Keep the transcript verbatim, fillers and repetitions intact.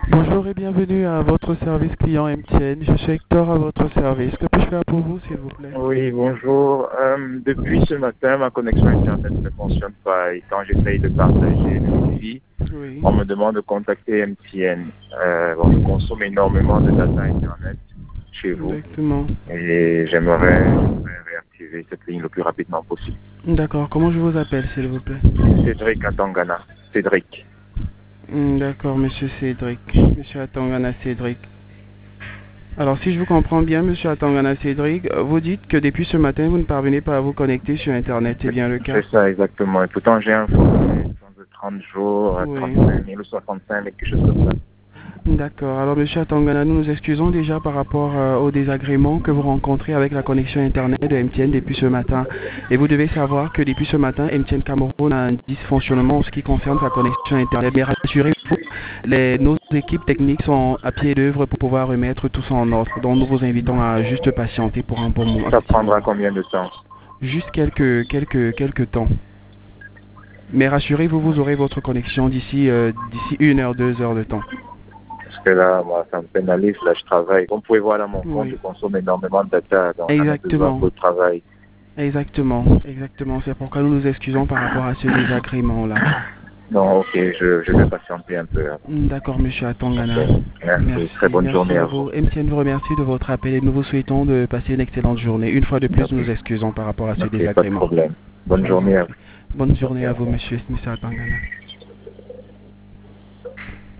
Bonjour et bienvenue à votre service client M T N. Je suis Hector à votre service. Que puis-je faire pour vous, s'il vous plaît? Oui, bonjour. Euh, depuis ce matin, ma connexion Internet ne fonctionne pas et quand j'essaye de partager le wifi, Oui. on me demande de contacter M T N. Euh, bon, je consomme énormément de data Internet chez vous Exactement. et j'aimerais j'aimerais réactiver cette ligne le plus rapidement possible. D'accord. Comment je vous appelle, s'il vous plaît? Cédric Atangana. Cédric. Hmm, D'accord, monsieur Cédric. Monsieur Atangana Cédric. Alors, si je vous comprends bien, monsieur Atangana Cédric, euh, vous dites que depuis ce matin, vous ne parvenez pas à vous connecter sur Internet. C'est bien le cas? C'est ça exactement. Et pourtant j'ai un forfait de trente jours, Oui. trente-cinq mille ou soixante-cinq mille, quelque chose comme ça. D'accord. Alors, monsieur Atangana, nous nous excusons déjà par rapport euh, au désagrément que vous rencontrez avec la connexion Internet de M T N depuis ce matin. Et vous devez savoir que depuis ce matin, M T N Cameroun a un dysfonctionnement en ce qui concerne sa connexion Internet. Mais rassurez-vous, les- nos équipes techniques sont à pied d'œuvre pour pouvoir remettre tout ça en ordre. Donc, nous vous invitons à juste patienter pour un bon moment. Ça un petit prendra moment. combien de temps? Juste quelques, quelques, quelques temps. Mais rassurez-vous, vous aurez votre connexion d'ici euh, d'ici une heure, deux heures de temps. Parce que là, moi, ça me pénalise, là, je travaille. Comme vous pouvez voir dans mon compte, Oui. je consomme énormément de data, donc j'en ai besoin Exactement. pour le travail. Exactement, exactement. C'est pourquoi nous nous excusons par rapport à ce désagrément-là. Non, ok, je, je vais patienter un peu. Hein. D'accord, monsieur Atangana. Ok, merci. Merci, Très bonne merci journée à à vous. vous. M T N vous remercie de votre appel et nous vous souhaitons de passer une excellente journée. Une fois de plus, Ok, nous nous excusons par rapport à ce ok, pas de désagrément. problème. Bonne Je vous en journée à prie. vous. Bonne Ok, journée au à vous, revoir. monsieur, monsieur Atangana.